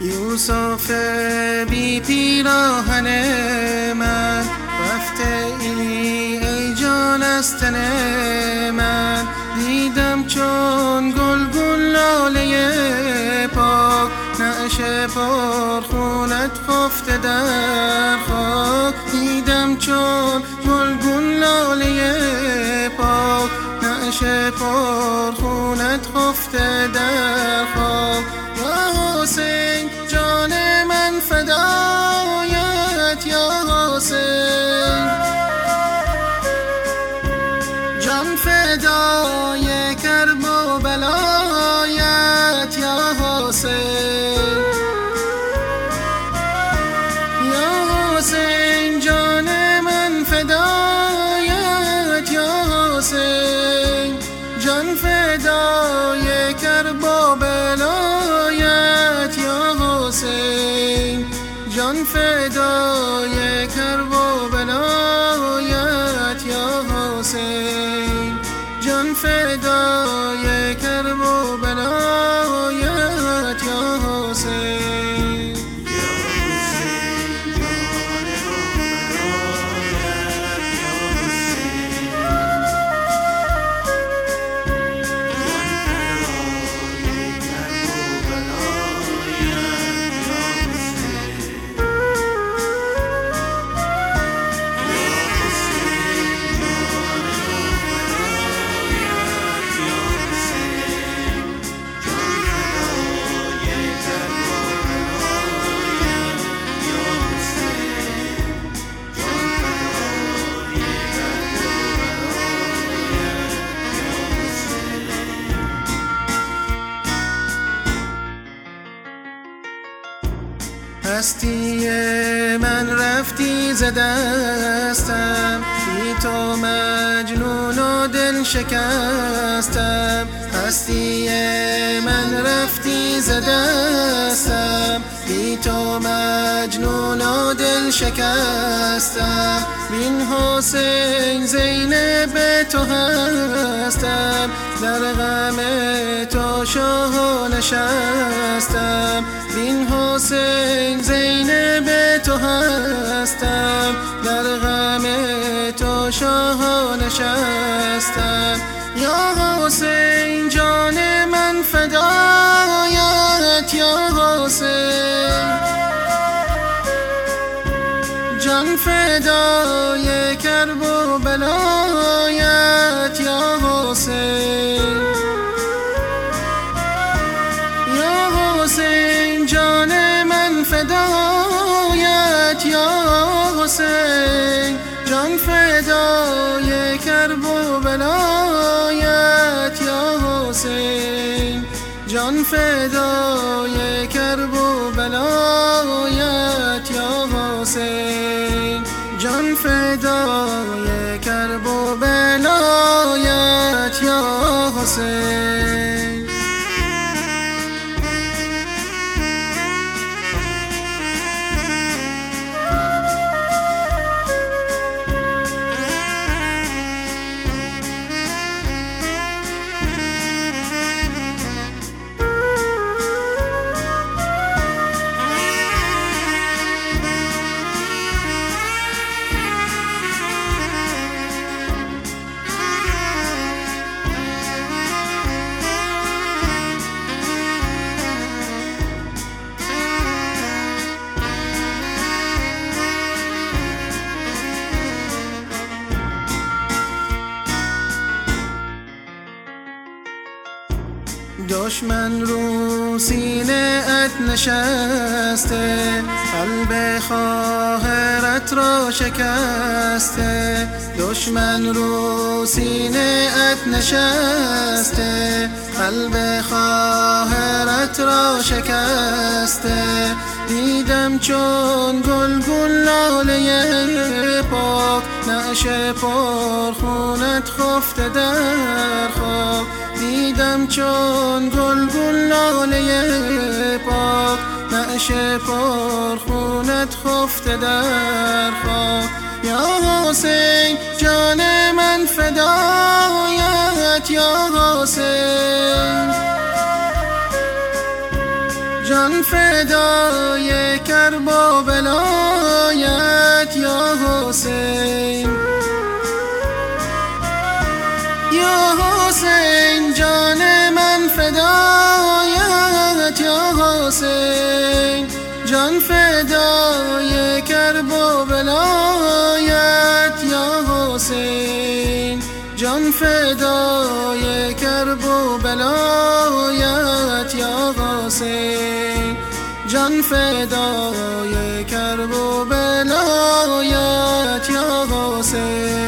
یوسف بی پیراهن من، رفته ای جان از تن من. دیدم چون گل لاله پاک، نعش پرخونت خفته در خاک. دیدم چون گل لاله پاک، نعش پرخونت خفته در خاک. یا حسین جان من فدایت، یا حسین جان فدای کرب و بلایت، یا حسین. یا حسین جان من فدایت، یا حسین جان فدای کرب و بلایت، یا حسین جان فدای کرب و بلایت، یا حسین جان فدای کرب و بلایت، یا حسین. هستی من رفتی ز دستم، بی تو مجنون و دل شکستم. هستی من رفتی ز دستم، بی تو مجنون و دل شکستم. بین حسین زینب تو هستم، در غم تو شاه نشستم. بین حسین زینب تو هستم، در غم تو شاه نشستم. یا حسین جان من فدایت، یا حسین جان فدای کرب و بلایت، یا حسین. یا حسین جان من فدایت، یا حسین جان فدای کرب و بلایت، یا حسین جان فدای کرب و بلایت، یا حسین جان فدای کرب و بلایت، یا حسین. دشمن رو سینه ات نشسته، قلب خواهرت را شکسته. دشمن رو سینه ات نشسته، قلب خواهرت را شکسته. دیدم چون گل لاله پاک، نعش پرخونت خفته در خاک. دیدم چون گل لاله پاک، نعش پرخونت خفته در خاک. یا حسین جان من فدایت، یا حسین جان فدای کرب و ولایت یا حسین، یا حسین جان من فدایت یا حسین، جان فدای کرب و ولایت یا حسین، جان فدای کرب و ولایت یا حسین، جان فدای کرب و ولایت یا حسین.